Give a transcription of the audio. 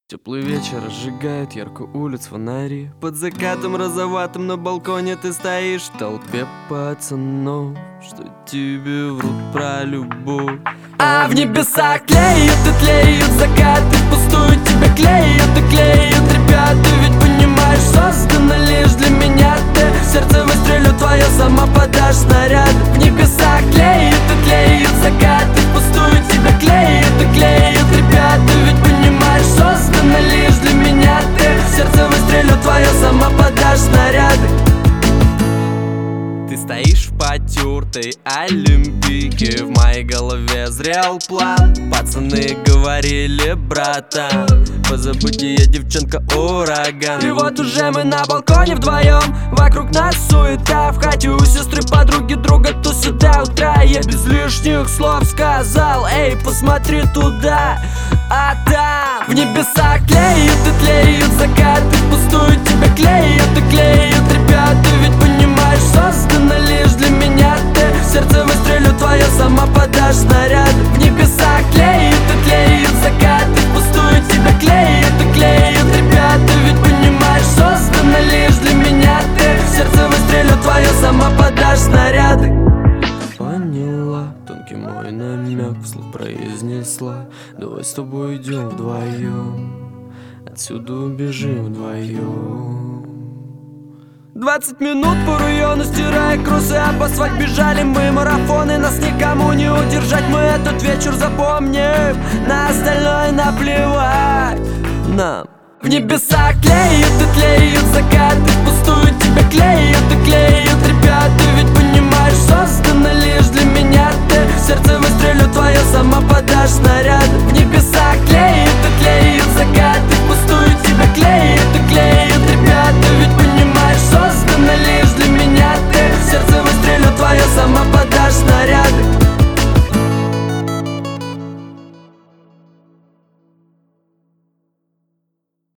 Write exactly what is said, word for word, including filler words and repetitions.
Теплый вечер разжигает ярко улиц фонари. Под закатом розоватым на балконе ты стоишь в толпе пацанов, что тебе врут про любовь. А в небесах клеют и тлеют закаты, пустую тебя клеют и клеют ребята. Ведь понимаешь, создана лишь для меня ты. В сердце выстрелю твое, сама подашь снаряд. В небесах клеют и тлеют закаты, пустую тебя клеют и клеют ребята. Ведь понимаешь, создана лишь для меня ты. В сердце выстрелю твое, сама подашь снаряды. Ты стоишь в потертой олимпийке, в моей голове зрел план. Пацаны говорили, братан, позабудь, я девчонка ураган. И вот уже мы на балконе вдвоем, вокруг нас суета. В хате у сестры, подруги, друга тусят до утра. Я без лишних слов сказал: эй, посмотри туда. А там в небесах клеют и тлеют закаты, пустую тебя клеют и клеют ребята. Ведь понимаешь, создана лишь для меня ты. В сердце выстрелю твое, сама подашь снаряд. В небесах клеют и тлеют закаты, пустую тебя клеют и клеют ребята. Ведь понимаешь, создана лишь для меня ты. В сердце выстрелю твое, сама подашь снаряды. Поняла, тонкий мой намек, вслух произнесла: давай с тобой идем вдвоем, отсюда убежим вдвоем. Двадцать минут по району, стирая крусы об асфальт, бежали мы марафоны. Нас никому не удержать, мы этот вечер запомним. На остальное наплевать нам. В небесах клеют и тлеют закаты, пустую тебя клеют и клеют ребята. Ведь понимаешь, создана лишь для меня ты. В сердце выстрелю твое, сама подашь снаряд. В небесах клеют и тлеют закаты, пустую тебя клеют и клеют ребята. Ведь понимаешь, создана лишь для меня ты. В сердце выстрелю твое, сама подашь снаряды.